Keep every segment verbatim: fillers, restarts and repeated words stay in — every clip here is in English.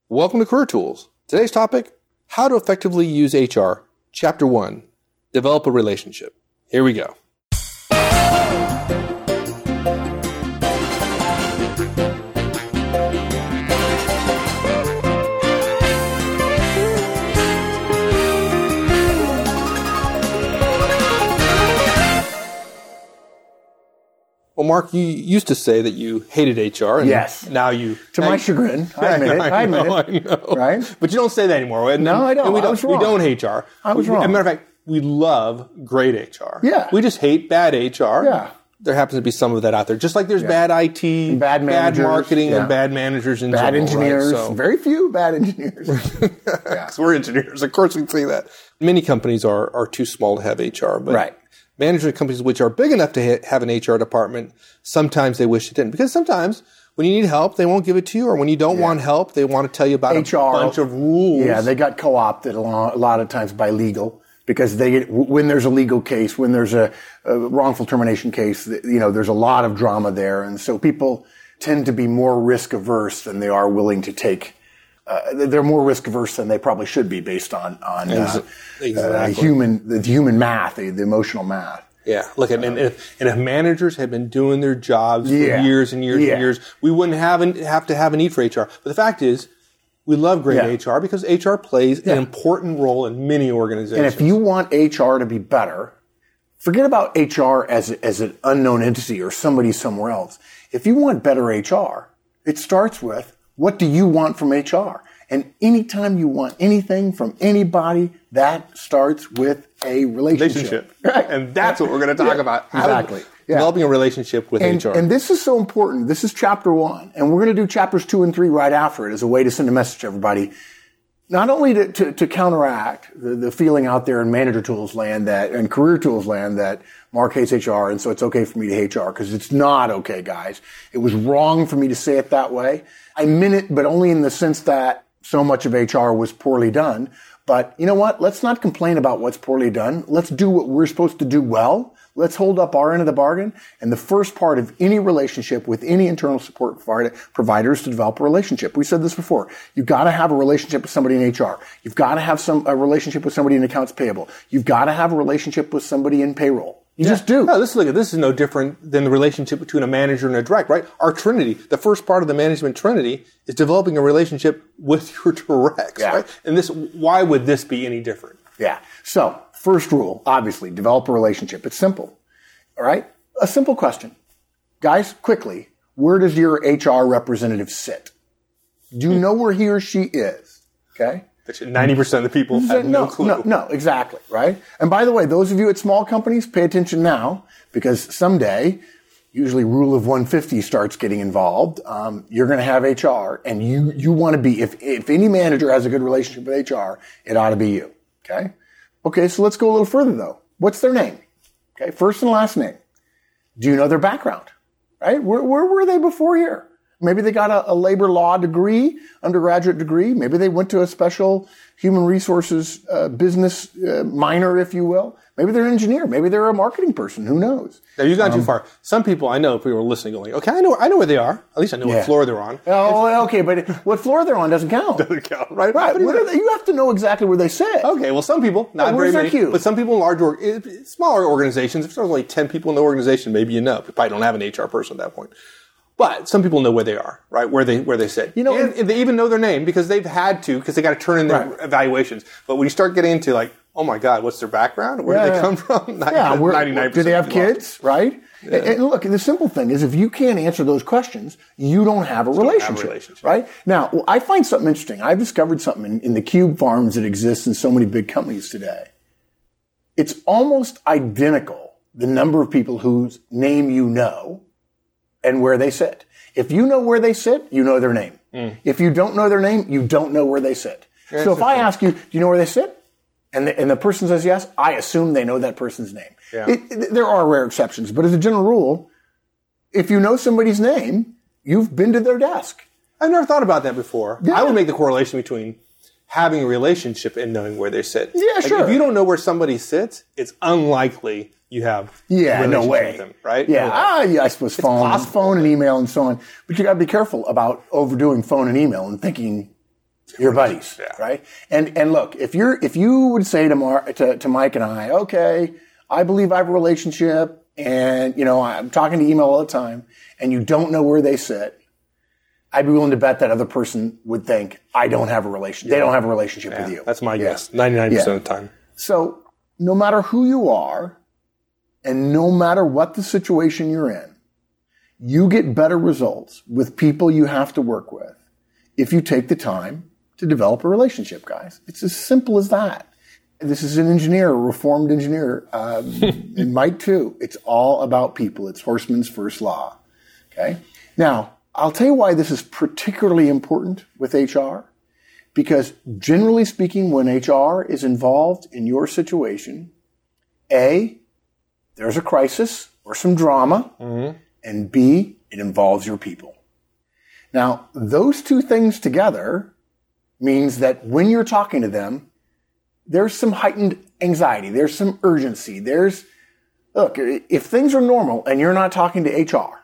Welcome to Career Tools. Today's topic, how to effectively use H R. Chapter one, develop a relationship. Here we go. Well, Mark, you used to say that you hated H R. And yes. Now you... To now my you, chagrin. I admit it. I, admit know, it. I know. Right? But you don't say that anymore. And, no, I don't. And we I don't, was wrong. We don't H R. I was we, wrong. As a matter of fact, we love great H R. Yeah. We just hate bad H R. Yeah. There happens to be some of that out there. Just like there's yeah. bad I T, and bad, bad marketing, yeah. and bad managers in bad general. engineers. Right? So. Very few bad engineers. yeah. We're engineers. Of course we can say that. Many companies are, are too small to have H R. But right. management companies which are big enough to have an H R department, sometimes they wish it didn't. Because sometimes when you need help, they won't give it to you. Or when you don't yeah. want help, they want to tell you about H R, a bunch of rules. Yeah, they got co-opted a lot of times by legal. Because they get, when there's a legal case, when there's a, a wrongful termination case, you know, there's a lot of drama there. And so people tend to be more risk averse than they are willing to take. Uh, they're more risk averse than they probably should be based on, on, uh, exactly. uh, human, the human math, the, the emotional math. Yeah. Look, and, and, if, and if managers had been doing their jobs yeah. for years and years yeah. and years, we wouldn't have, have to have a need for H R. But the fact is, we love great yeah. H R because H R plays yeah. an important role in many organizations. And if you want H R to be better, forget about H R as, as an unknown entity or somebody somewhere else. If you want better H R, it starts with, what do you want from H R? And anytime you want anything from anybody, that starts with a relationship. Relationship. Right. And that's what we're going to talk yeah. about. Exactly. Yeah. Developing a relationship with and, H R. And this is so important. This is chapter one. And we're going to do chapters two and three right after it as a way to send a message to everybody. Not only to, to, to counteract the, the feeling out there in manager tools land that, and career tools land that Mark hates H R, and so it's okay for me to hate H R, because it's not okay, guys. It was wrong for me to say it that way. I meant it, but only in the sense that so much of H R was poorly done. But you know what? Let's not complain about what's poorly done. Let's do what we're supposed to do well. Let's hold up our end of the bargain. And the first part of any relationship with any internal support provider is to develop a relationship. We said this before. You've got to have a relationship with somebody in H R. You've got to have some a relationship with somebody in accounts payable. You've got to have a relationship with somebody in payroll. You yeah. just do. No, this, look, this is no different than the relationship between a manager and a direct, right? Our trinity, the first part of the management trinity is developing a relationship with your directs, yeah. right? And this, why would this be any different? Yeah. So, first rule, obviously, develop a relationship. It's simple. All right? A simple question. Guys, quickly, where does your H R representative sit? Do you know where he or she is? Okay? ninety percent of the people have no, no clue. No, no, exactly, right? And by the way, those of you at small companies, pay attention now, because someday, usually rule of one fifty starts getting involved. Um, you're going to have H R, and you you want to be, if if any manager has a good relationship with H R, it ought to be you, okay? Okay, so let's go a little further, though. What's their name? Okay, first and last name. Do you know their background, right? Where, where were they before here? Maybe they got a, a labor law degree, undergraduate degree. Maybe they went to a special human resources uh, business uh, minor, if you will. Maybe they're an engineer. Maybe they're a marketing person. Who knows? Now, you've gone um, too far. Some people I know, people are listening, going, okay, I know, I know where they are. At least I know yeah. what floor they're on. Oh, okay, but what floor they're on doesn't count. Doesn't count, right? Right. What are they, you have to know exactly where they sit. Okay, well, some people, not yeah, very many, queue? but some people in large, or, smaller organizations, if there's only ten people in the organization, maybe you know. You probably don't have an H R person at that point. But some people know where they are, right? Where they where they sit. You know, and, and they even know their name because they've had to, because they got to turn in their right. evaluations. But when you start getting into like, oh my God, what's their background? Where yeah, do they yeah. come from? Yeah, ninety-nine percent do they have kids? Right? Yeah. And, and look, the simple thing is, if you can't answer those questions, you don't have a, relationship, have a relationship, right? Now, well, I find something interesting. I've discovered something in, in the cube farms that exist in so many big companies today. It's almost identical, the number of people whose name you know and where they sit. If you know where they sit, you know their name. Mm. If you don't know their name, you don't know where they sit. That's so if I ask you, do you know where they sit? And the, and the person says yes, I assume they know that person's name. Yeah. It, it, there are rare exceptions, but as a general rule, if you know somebody's name, you've been to their desk. I've never thought about that before. Yeah. I would make the correlation between having a relationship and knowing where they sit. Yeah, like sure. If you don't know where somebody sits, it's unlikely you have yeah, a relationship no way. with them, right? Yeah, no ah, yeah, I suppose phone, phone and email and so on. But you got to be careful about overdoing phone and email and thinking Your buddies, yeah. right? And and look, if you're if you would say to, Mar, to to Mike and I, okay, I believe I have a relationship, and you know I'm talking to email all the time, and you don't know where they sit, I'd be willing to bet that other person would think I don't have a relationship. They don't have a relationship yeah, with you. That's my yeah. guess. Ninety-nine yeah. percent of the time. So no matter who you are, and no matter what the situation you're in, you get better results with people you have to work with if you take the time to develop a relationship, guys. It's as simple as that. This is an engineer, a reformed engineer, um, and Mike too. It's all about people. It's Horstman's first law. Okay. Now, I'll tell you why this is particularly important with H R, because generally speaking, when H R is involved in your situation, A, there's a crisis or some drama, mm-hmm. and B, it involves your people. Now, those two things together means that when you're talking to them, there's some heightened anxiety. There's some urgency. There's, look, if things are normal and you're not talking to H R,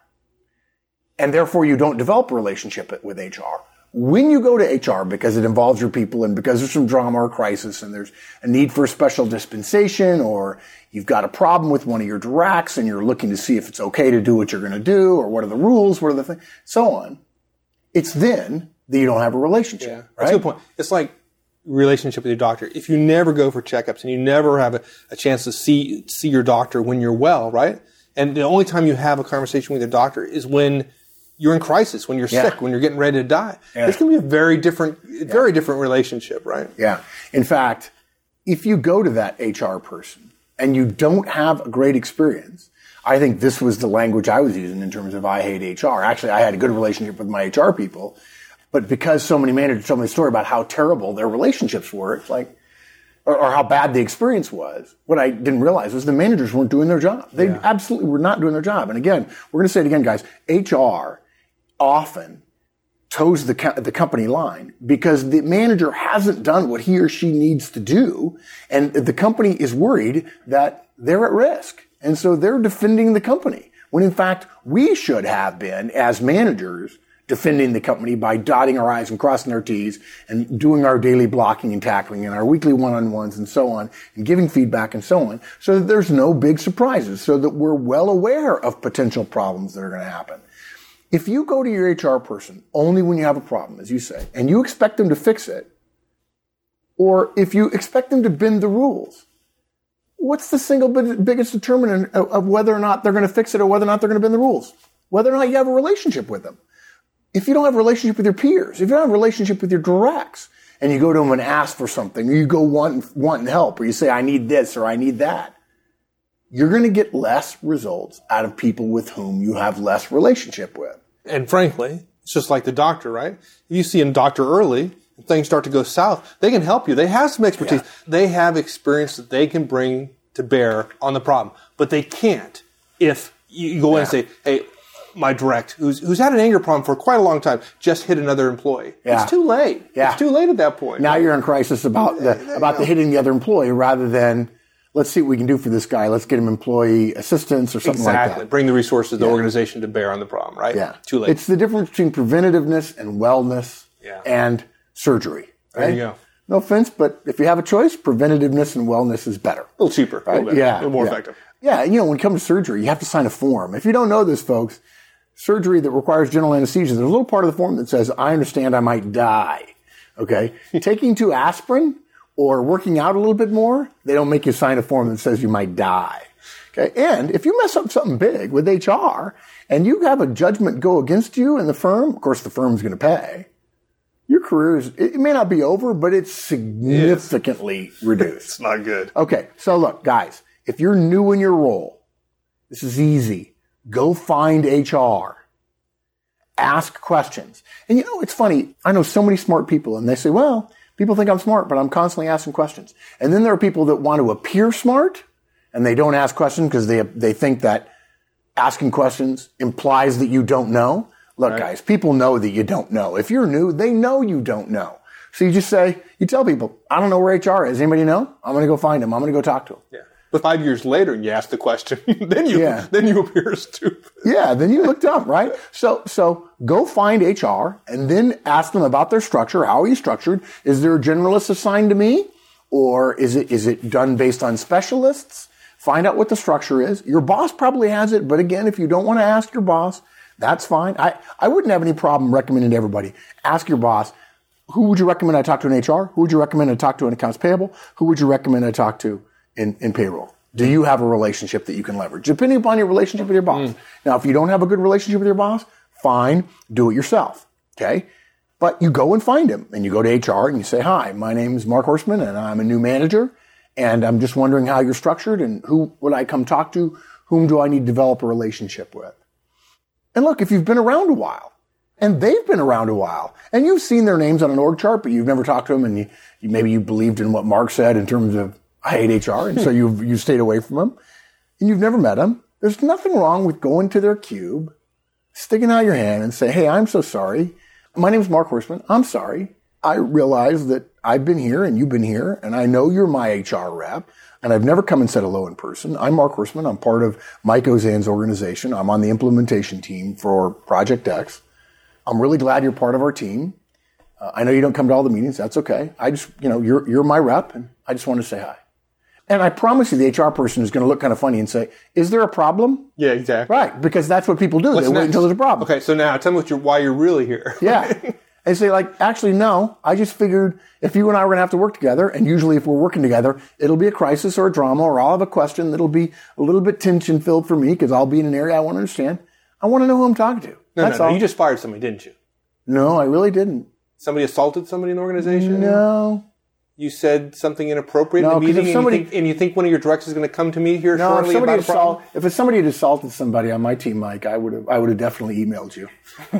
and therefore you don't develop a relationship with H R, when you go to H R because it involves your people and because there's some drama or crisis and there's a need for a special dispensation, or you've got a problem with one of your directs and you're looking to see if it's okay to do what you're going to do, or what are the rules, what are the things, so on, it's then that you don't have a relationship. Yeah, right? That's a good point. It's like relationship with your doctor. If you never go for checkups and you never have a, a chance to see see your doctor when you're well, right? And the only time you have a conversation with your doctor is when you're in crisis, when you're yeah. sick, when you're getting ready to die. Yeah. It's going to be a very different, very yeah. different relationship, right? Yeah. In fact, if you go to that H R person and you don't have a great experience, I think this was the language I was using in terms of I hate H R. Actually, I had a good relationship with my H R people, but because so many managers told me the story about how terrible their relationships were, it's like, or, or how bad the experience was, what I didn't realize was the managers weren't doing their job. They yeah. absolutely were not doing their job. And again, we're going to say it again, guys, H R often toes the, co- the company line because the manager hasn't done what he or she needs to do, and the company is worried that they're at risk. And so they're defending the company, when in fact we should have been, as managers, defending the company by dotting our I's and crossing our T's and doing our daily blocking and tackling and our weekly one-on-ones and so on, and giving feedback and so on, so that there's no big surprises, so that we're well aware of potential problems that are going to happen. If you go to your H R person only when you have a problem, as you say, and you expect them to fix it, or if you expect them to bend the rules, what's the single biggest determinant of whether or not they're going to fix it or whether or not they're going to bend the rules? Whether or not you have a relationship with them. If you don't have a relationship with your peers, if you don't have a relationship with your directs, and you go to them and ask for something, or you go want, wanting help, or you say, I need this or I need that, you're going to get less results out of people with whom you have less relationship with. And frankly, it's just like the doctor, right? If you see a doctor early, and things start to go south, they can help you. They have some expertise. Yeah. They have experience that they can bring to bear on the problem. But they can't if you go in yeah. and say, hey, my direct, who's who's had an anger problem for quite a long time, just hit another employee. Yeah. It's too late. Yeah. It's too late at that point. Now you're in crisis about the about the hitting the other employee rather than, let's see what we can do for this guy. Let's get him employee assistance or something exactly. like that. Bring the resources of the yeah. organization to bear on the problem, right? Yeah. Too late. It's the difference between preventativeness and wellness yeah. and surgery. Right? There you go. No offense, but if you have a choice, preventativeness and wellness is better. A little cheaper. Right? A little better, yeah. A little more yeah. effective. Yeah. You know, when it comes to surgery, you have to sign a form. If you don't know this, folks, surgery that requires general anesthesia, there's a little part of the form that says, I understand I might die. Okay? Taking two aspirin or working out a little bit more, they don't make you sign a form that says you might die. Okay? And if you mess up something big with H R and you have a judgment go against you in the firm, of course the firm's going to pay. Your career is, it may not be over, but it's significantly yes. reduced. It's not good. Okay. So look, guys, if you're new in your role, this is easy. Go find H R. Ask questions. And you know, it's funny. I know so many smart people and they say, well, people think I'm smart, but I'm constantly asking questions. And then there are people that want to appear smart and they don't ask questions because they, they think that asking questions implies that you don't know. Look, right. guys, people know that you don't know. If you're new, they know you don't know. So you just say, you tell people, I don't know where H R is. Anybody know? I'm going to go find him. I'm going to go talk to him. Yeah. But five years later, and you ask the question, then you Yeah. then you appear stupid. Yeah, then you look dumb, right? So so go find H R and then ask them about their structure. How are you structured? Is there a generalist assigned to me? Or is it is it done based on specialists? Find out what the structure is. Your boss probably has it, but again, if you don't want to ask your boss, that's fine. I, I wouldn't have any problem recommending to everybody. Ask your boss, who would you recommend I talk to in H R? Who would you recommend I talk to in accounts payable? Who would you recommend I talk to in, in payroll? Do you have a relationship that you can leverage? Depending upon your relationship with your boss. Mm. Now, if you don't have a good relationship with your boss, fine, do it yourself. Okay? But you go and find him, and you go to H R and you say, hi, my name is Mark Horstman, and I'm a new manager, and I'm just wondering how you're structured, and who would I come talk to? Whom do I need to develop a relationship with? And look, if you've been around a while, and they've been around a while, and you've seen their names on an org chart, but you've never talked to them, and you, you, maybe you believed in what Mark said in terms of, I hate H R, and so you've, you stayed away from them, and you've never met them, there's nothing wrong with going to their cube, sticking out your hand and say, hey, I'm so sorry. My name is Mark Horstman. I'm sorry. I realize that I've been here and you've been here, and I know you're my H R rep, and I've never come and said hello in person. I'm Mark Horstman. I'm part of Mike Ozan's organization. I'm on the implementation team for Project X. I'm really glad you're part of our team. Uh, I know you don't come to all the meetings. That's okay. I just, you know, you're you're my rep, and I just want to say hi. And I promise you, the H R person is going to look kind of funny and say, is there a problem? Yeah, exactly. Right, because that's what people do. What's they next? wait until there's a problem. Okay, so now tell me what you're, why you're really here. Yeah. And say, like, actually, no, I just figured if you and I were going to have to work together, and usually if we're working together, it'll be a crisis or a drama, or I'll have a question that'll be a little bit tension-filled for me because I'll be in an area I want to understand. I want to know who I'm talking to. No, That's no, no. all. You just fired somebody, didn't you? No, I really didn't. Somebody assaulted somebody in the organization? No. You said something inappropriate No, in the 'cause if meeting, somebody- and, you think, and you think one of your directors is going to come to me here No, if shortly somebody about a problem? assault, if it's somebody had assaulted somebody on my team, Mike, I would have, I would have definitely emailed you.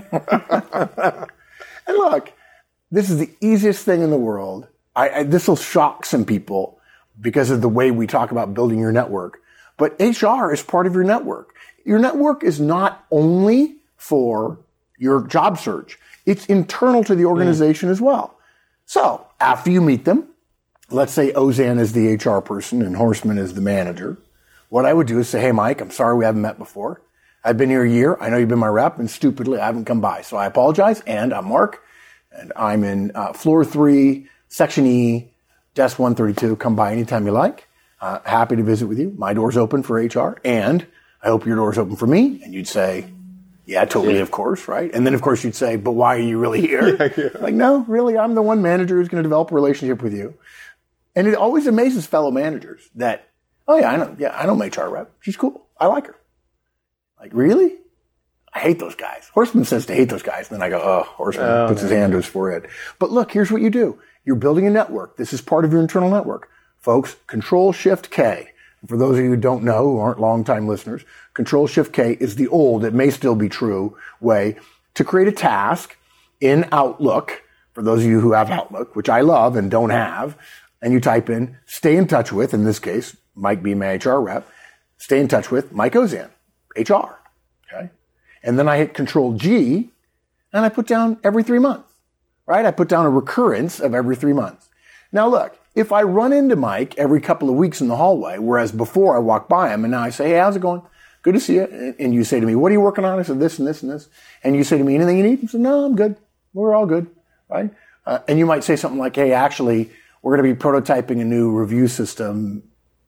And look, this is the easiest thing in the world. I, I, this will shock some people because of the way we talk about building your network. But H R is part of your network. Your network is not only for your job search. It's internal to the organization mm. as well. So after you meet them, let's say Ozan is the H R person and Horstman is the manager. What I would do is say, hey, Mike, I'm sorry we haven't met before. I've been here a year. I know you've been my rep, and stupidly I haven't come by. So I apologize. And I'm Mark, and I'm in uh, floor three, section E, desk one thirty-two. Come by anytime you like. Uh, happy to visit with you. My door's open for H R, and I hope your door's open for me. And you'd say, yeah, totally, of course, right? And then, of course, you'd say, but why are you really here? Yeah, yeah. Like, no, really, I'm the one manager who's going to develop a relationship with you. And it always amazes fellow managers that, oh, yeah, I know, yeah, I know my H R rep. She's cool. I like her. Like, really? I hate those guys. Horstman says to hate those guys. And then I go, oh, Horstman oh, puts no. his hand to his forehead. But look, here's what you do. You're building a network. This is part of your internal network. Folks, Control-Shift-K. For those of you who don't know, who aren't longtime listeners, Control-Shift-K is the old, it may still be true, way to create a task in Outlook, for those of you who have Outlook, which I love and don't have, and you type in, stay in touch with, in this case, Mike be my H R rep, stay in touch with Mike Ozan, H R. Okay? And then I hit Control-G, and I put down every three months, right? I put down a recurrence of every three months. Now look, if I run into Mike every couple of weeks in the hallway, whereas before I walk by him and now I say, hey, how's it going? Good to see you. And you say to me, what are you working on? I said, this and this and this. And you say to me, anything you need? I said, no, I'm good. We're all good, right? Uh, and you might say something like, hey, actually, we're going to be prototyping a new review system,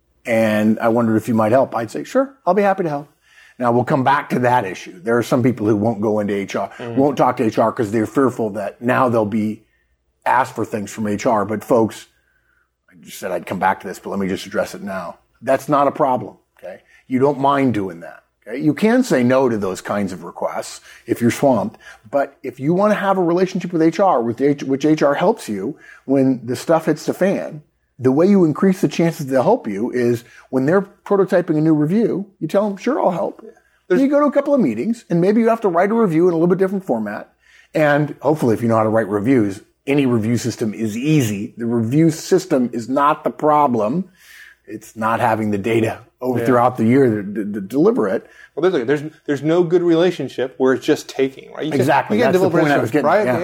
and I wondered if you might help. I'd say, sure, I'll be happy to help. Now, we'll come back to that issue. There are some people who won't go into H R, mm-hmm. won't talk to H R because they're fearful that now they'll be asked for things from H R. But folks, I just said I'd come back to this, but let me just address it now. That's not a problem, okay? You don't mind doing that, okay? You can say no to those kinds of requests if you're swamped, but if you want to have a relationship with H R, with H- which H R helps you when the stuff hits the fan, the way you increase the chances they'll help you is when they're prototyping a new review, you tell them, sure, I'll help. Yeah. Then you go to a couple of meetings, and maybe you have to write a review in a little bit different format, and hopefully if you know how to write reviews, any review system is easy. The review system is not the problem. It's not having the data over yeah. throughout the year to, to, to deliver it. Well, there's, there's there's no good relationship where it's just taking, right? You exactly. Can, you That's the point I was getting. right? Yeah. yeah.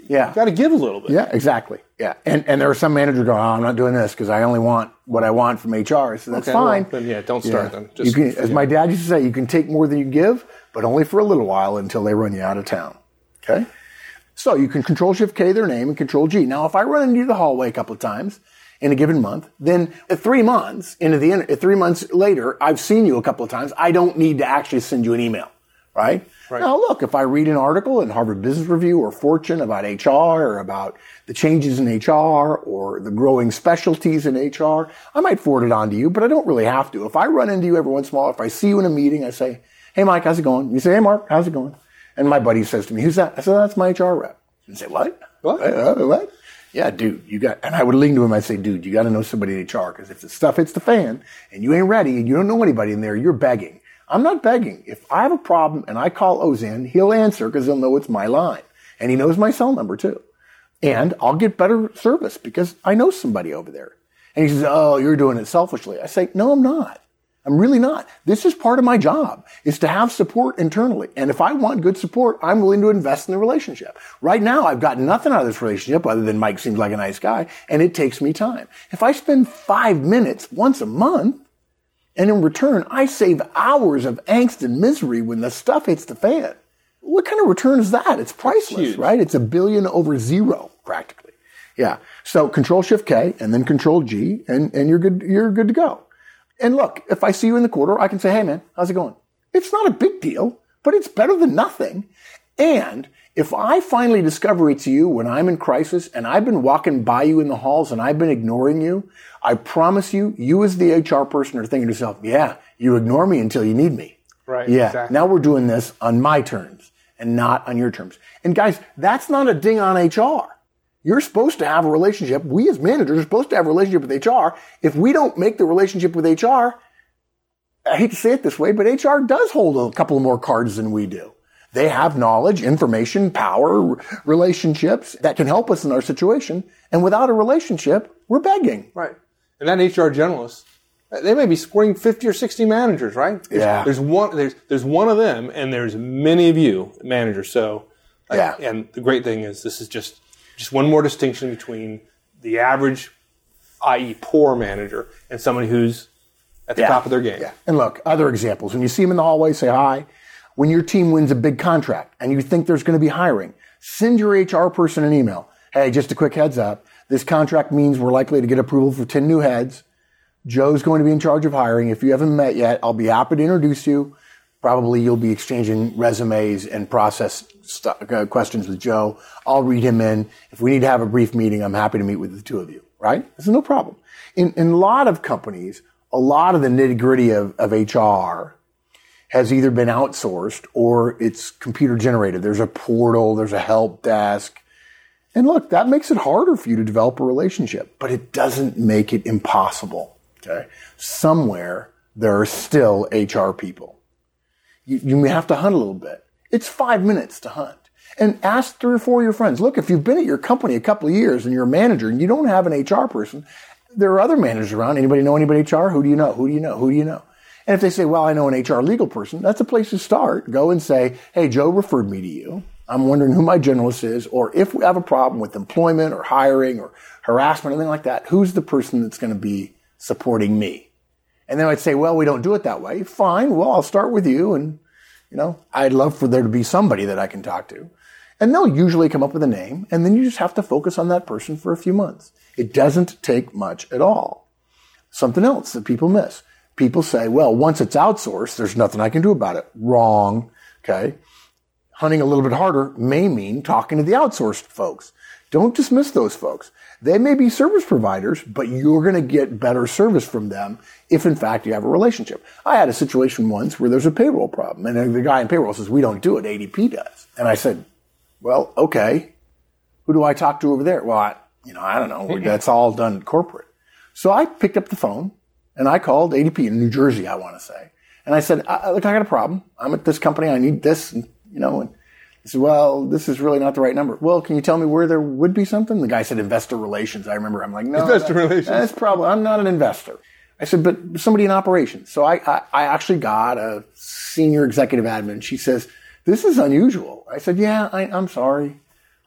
Yeah. You got to give a little bit. Yeah, exactly. Yeah. And and there are some managers going, oh, I'm not doing this because I only want what I want from H R. So that's okay, fine. Well, then, yeah, don't start yeah. then. Just, you can, as my dad used to say, you can take more than you give, but only for a little while until they run you out of town. Okay? So you can Control-Shift-K their name and Control-G. Now, if I run into the hallway a couple of times in a given month, then at three months into the at three months later, I've seen you a couple of times. I don't need to actually send you an email, right? Right. Now, look, if I read an article in Harvard Business Review or Fortune about H R or about the changes in H R or the growing specialties in H R, I might forward it on to you, but I don't really have to. If I run into you every once in a while, if I see you in a meeting, I say, hey, Mike, how's it going? You say, hey, Mark, how's it going? And my buddy says to me, who's that? I said, that's my H R rep. And say, what? What? Uh, what? Yeah, dude, you got, and I would lean to him, I'd say, dude, you got to know somebody in H R, because if the stuff hits the fan and you ain't ready and you don't know anybody in there, you're begging. I'm not begging. If I have a problem and I call Ozan, he'll answer because he'll know it's my line. And he knows my cell number too. And I'll get better service because I know somebody over there. And he says, oh, you're doing it selfishly. I say, no, I'm not. I'm really not. This is part of my job, is to have support internally. And if I want good support, I'm willing to invest in the relationship. Right now, I've got nothing out of this relationship other than Mike seems like a nice guy, and it takes me time. If I spend five minutes once a month, and in return, I save hours of angst and misery when the stuff hits the fan. What kind of return is that? It's priceless, it's right? It's a billion over zero, practically. Yeah. So Control-Shift-K and then Control-G, and, and you're good, you're good to go. And look, if I see you in the quarter, I can say, hey man, how's it going? It's not a big deal, but it's better than nothing. And if I finally discover it's you when I'm in crisis and I've been walking by you in the halls and I've been ignoring you, I promise you, you as the H R person are thinking to yourself, yeah, you ignore me until you need me. Right. Yeah. Exactly. Now we're doing this on my terms and not on your terms. And guys, that's not a ding on H R. You're supposed to have a relationship. We as managers are supposed to have a relationship with H R. If we don't make the relationship with H R, I hate to say it this way, but H R does hold a couple more cards than we do. They have knowledge, information, power, relationships that can help us in our situation. And without a relationship, we're begging. Right. And that H R generalist, they may be supporting fifty or sixty managers, right? There's, yeah. There's one, there's, there's one of them, and there's many of you managers. So, yeah. I, and the great thing is this is just, just one more distinction between the average, that is poor manager, and somebody who's at the yeah. top of their game. Yeah. And look, other examples. When you see them in the hallway, say hi. When your team wins a big contract and you think there's going to be hiring, send your H R person an email. Hey, just a quick heads up. This contract means we're likely to get approval for ten new heads. Joe's going to be in charge of hiring. If you haven't met yet, I'll be happy to introduce you. Probably you'll be exchanging resumes and process st- uh, questions with Joe. I'll read him in. If we need to have a brief meeting, I'm happy to meet with the two of you, right? This is no problem. In, in a lot of companies, a lot of the nitty-gritty of, of H R has either been outsourced or it's computer generated. There's a portal, there's a help desk. And look, that makes it harder for you to develop a relationship, but it doesn't make it impossible. Okay. Somewhere there are still H R people. You, you may have to hunt a little bit. It's five minutes to hunt. And ask three or four of your friends. Look, if you've been at your company a couple of years and you're a manager and you don't have an H R person, there are other managers around. Anybody know anybody H R? Who do you know? Who do you know? Who do you know? And if they say, well, I know an H R legal person, that's a place to start. Go and say, hey, Joe referred me to you. I'm wondering who my generalist is, or if we have a problem with employment or hiring or harassment, anything like that, who's the person that's going to be supporting me? And then I'd say, well, we don't do it that way. Fine. Well, I'll start with you. And, you know, I'd love for there to be somebody that I can talk to. And they'll usually come up with a name. And then you just have to focus on that person for a few months. It doesn't take much at all. Something else that people miss. People say, well, once it's outsourced, there's nothing I can do about it. Wrong. Okay. Hunting a little bit harder may mean talking to the outsourced folks. Don't dismiss those folks. They may be service providers, but you're going to get better service from them if, in fact, you have a relationship. I had a situation once where there's a payroll problem, and the guy in payroll says, we don't do it, A D P does. And I said, well, okay. Who do I talk to over there? Well, I, you know, I don't know. That's all done corporate. So I picked up the phone, and I called A D P in New Jersey, I want to say. And I said, I, look, I got a problem. I'm at this company. I need this. And, you know, and he said, well, this is really not the right number. Well, can you tell me where there would be something? The guy said investor relations. I remember. I'm like, no. Investor that, relations. That's probably, I'm not an investor. I said, but somebody in operations. So I, I, I actually got a senior executive admin. She says, this is unusual. I said, yeah, I, I'm sorry.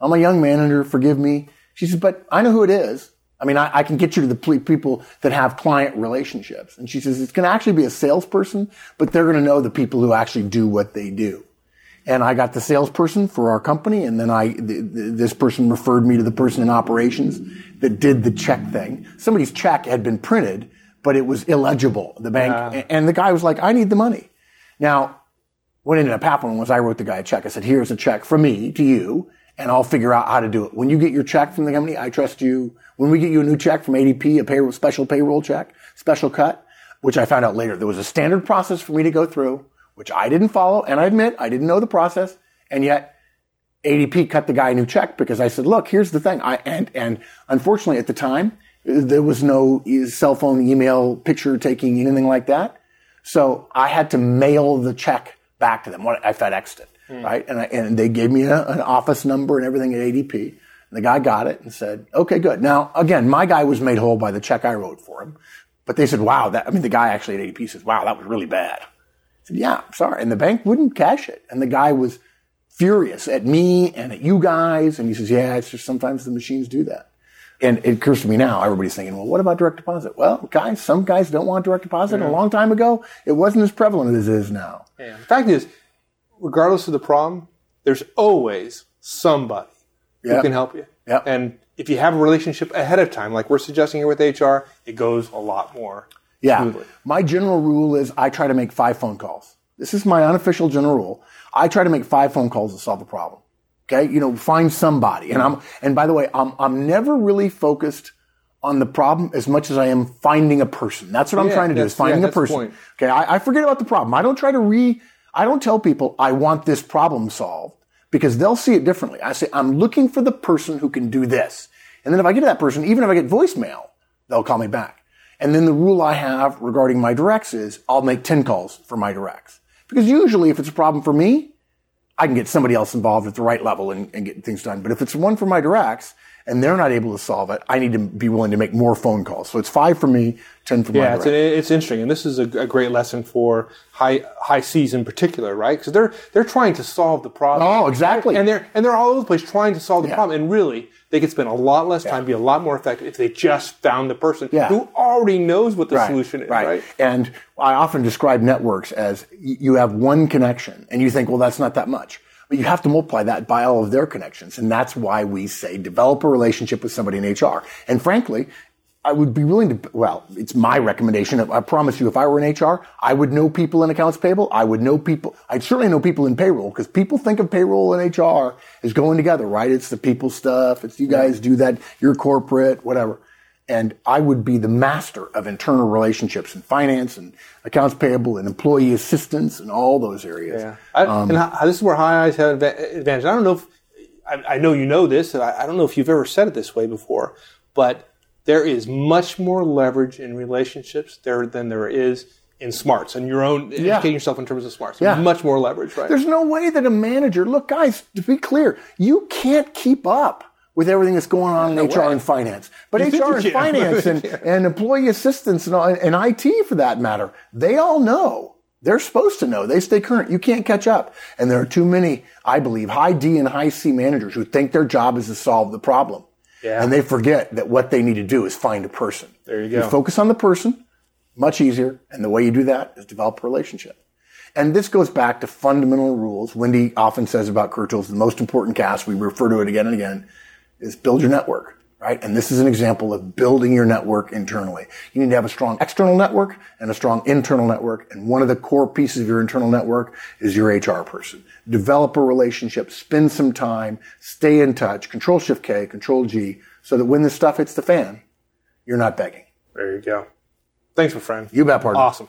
I'm a young manager. Forgive me. She says, but I know who it is. I mean, I, I can get you to the ple- people that have client relationships. And she says, it's going to actually be a salesperson, but they're going to know the people who actually do what they do. And I got the salesperson for our company, and then I, th- th- this person referred me to the person in operations that did the check thing. Somebody's check had been printed, but it was illegible. The bank, yeah. And the guy was like, I need the money. Now, what ended up happening was I wrote the guy a check. I said, here's a check from me to you, and I'll figure out how to do it. When you get your check from the company, I trust you. When we get you a new check from A D P, a payroll, special payroll check, special cut, which I found out later, there was a standard process for me to go through, which I didn't follow, and I admit I didn't know the process, and yet A D P cut the guy a new check because I said, look, here's the thing. I, and, and unfortunately at the time, there was no cell phone, email, picture taking, anything like that. So I had to mail the check back to them. I FedExed it, mm. right? And, I, and they gave me a, an office number and everything at A D P. And the guy got it and said, okay, good. Now, again, my guy was made whole by the check I wrote for him. But they said, wow, that, I mean, the guy actually at A D P says, wow, that was really bad. I said, yeah, I'm sorry. And the bank wouldn't cash it. And the guy was furious at me and at you guys. And he says, yeah, it's just sometimes the machines do that. And it occurs to me now, everybody's thinking, well, what about direct deposit? Well, guys, some guys don't want direct deposit. Yeah. A long time ago, it wasn't as prevalent as it is now. Yeah. The fact is, regardless of the problem, there's always somebody yep. who can help you. Yep. And if you have a relationship ahead of time, like we're suggesting here with H R, it goes a lot more yeah. smoothly. My general rule is I try to make five phone calls. This is my unofficial general rule. I try to make five phone calls to solve a problem. Okay, you know, find somebody. And I'm, and by the way, I'm, I'm never really focused on the problem as much as I am finding a person. That's what I'm yeah, trying to do is finding yeah, a person. Okay, I, I forget about the problem. I don't try to re, I don't tell people I want this problem solved because they'll see it differently. I say, I'm looking for the person who can do this. And then if I get to that person, even if I get voicemail, they'll call me back. And then the rule I have regarding my directs is I'll make ten calls for my directs. Because usually if it's a problem for me, I can get somebody else involved at the right level and, and get things done. But if it's one for my directs and they're not able to solve it, I need to be willing to make more phone calls. So it's five for me, ten for my yeah, directs. Yeah, it's, it's interesting. And this is a, a great lesson for high high C's in particular, right? Because they're they're trying to solve the problem. Oh, exactly. And they're and they're all over the place trying to solve the yeah. problem. And really, they could spend a lot less time, yeah. be a lot more effective if they just found the person yeah. who already knows what the right. solution is, right. right? And I often describe networks as you have one connection, and you think, well, that's not that much. But you have to multiply that by all of their connections. And that's why we say develop a relationship with somebody in H R. And frankly, I would be willing to, well, it's my recommendation. I promise you, if I were in H R, I would know people in accounts payable. I would know people, I'd certainly know people in payroll because people think of payroll and H R as going together, right? It's the people stuff. It's you guys do that. You're corporate, whatever. And I would be the master of internal relationships in finance and accounts payable and employee assistance and all those areas. Yeah. I, um, and how, this is where high eyes have advantage. I don't know if, I, I know you know this, and I, I don't know if you've ever said it this way before, but there is much more leverage in relationships there than there is in smarts and your own, yeah. educating yourself in terms of smarts. Yeah. Much more leverage, right? There's no way that a manager, look guys, to be clear, you can't keep up with everything that's going on in no H R way. And finance. But you H R and can. finance and, and employee assistance and, all, and I T for that matter, they all know. They're supposed to know. They stay current. You can't catch up. And there are too many, I believe, high D and high C managers who think their job is to solve the problem. Yeah. And they forget that what they need to do is find a person. There you go. You focus on the person, much easier. And the way you do that is develop a relationship. And this goes back to fundamental rules. Wendy often says about Career Tools, the most important cast, we refer to it again and again, is build your network, right? And this is an example of building your network internally. You need to have a strong external network and a strong internal network. And one of the core pieces of your internal network is your H R person. Develop a relationship, spend some time, stay in touch, control shift K, control G, so that when this stuff hits the fan, you're not begging. There you go. Thanks, my friend. You bet, partner. Awesome.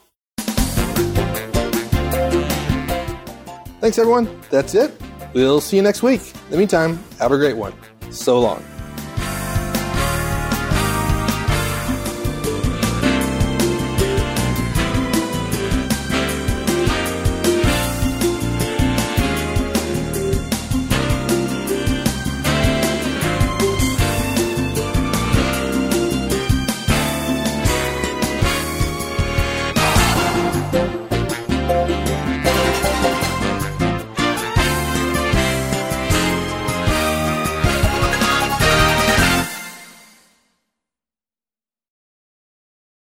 Thanks, everyone. That's it. We'll see you next week. In the meantime, have a great one. So long.